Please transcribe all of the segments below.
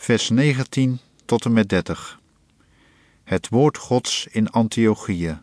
vers 19 tot en met 30. Het woord Gods in Antiochië.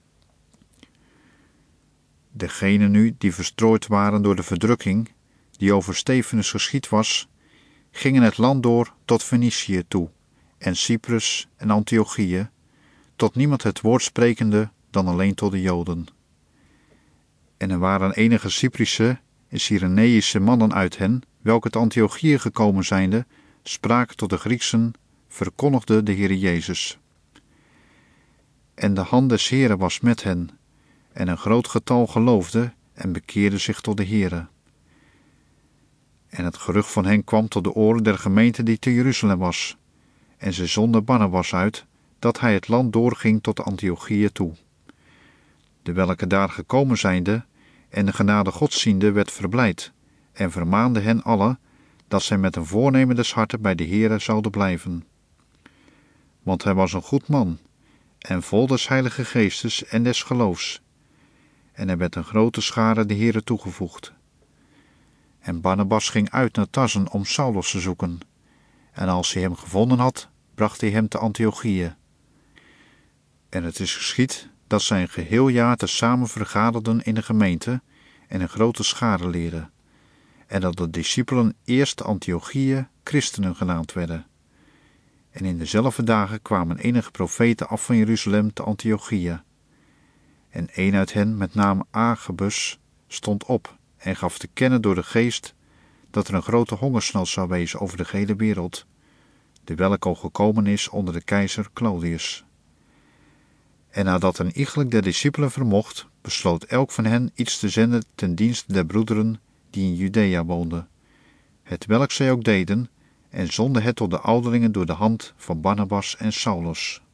Degenen nu die verstrooid waren door de verdrukking die over Stefanus geschied was, gingen het land door tot Fenicië toe en Cyprus en Antiochië, tot niemand het woord sprekende dan alleen tot de Joden. En er waren enige Cyprische en Cyreneïsche mannen uit hen, welke uit Antiochië gekomen zijnde, spraken tot de Grieksen, verkondigde de Heere Jezus. En de hand des Heeren was met hen, en een groot getal geloofde en bekeerde zich tot de Heere. En het gerucht van hen kwam tot de oren der gemeente die te Jeruzalem was, en ze zonden Barnabas uit, dat hij het land doorging tot Antiochië toe. De welke daar gekomen zijnde en de genade Gods ziende werd verblijd, en vermaande hen allen, dat zij met een voornemen des harten bij de Heere zouden blijven. Want hij was een goed man, en vol des Heilige Geestes en des geloofs, en er werd een grote schare de Heere toegevoegd. En Barnabas ging uit naar Tarsen om Saulus te zoeken, en als hij hem gevonden had, bracht hij hem te Antiochië. En het is geschied dat zij een geheel jaar tezamen vergaderden in de gemeente en een grote schare leerden, en dat de discipelen eerst Antiochië christenen genaamd werden. En in dezelfde dagen kwamen enige profeten af van Jeruzalem te Antiochië. En een uit hen, met naam Agabus, stond op en gaf te kennen door de geest dat er een grote hongersnood zou wezen over de gehele wereld, de welke al gekomen is onder de keizer Claudius. En nadat een iegelijk der discipelen vermocht, besloot elk van hen iets te zenden ten dienste der broederen die in Judea woonden, het welk zij ook deden, en zonden het tot de ouderlingen door de hand van Barnabas en Saulus.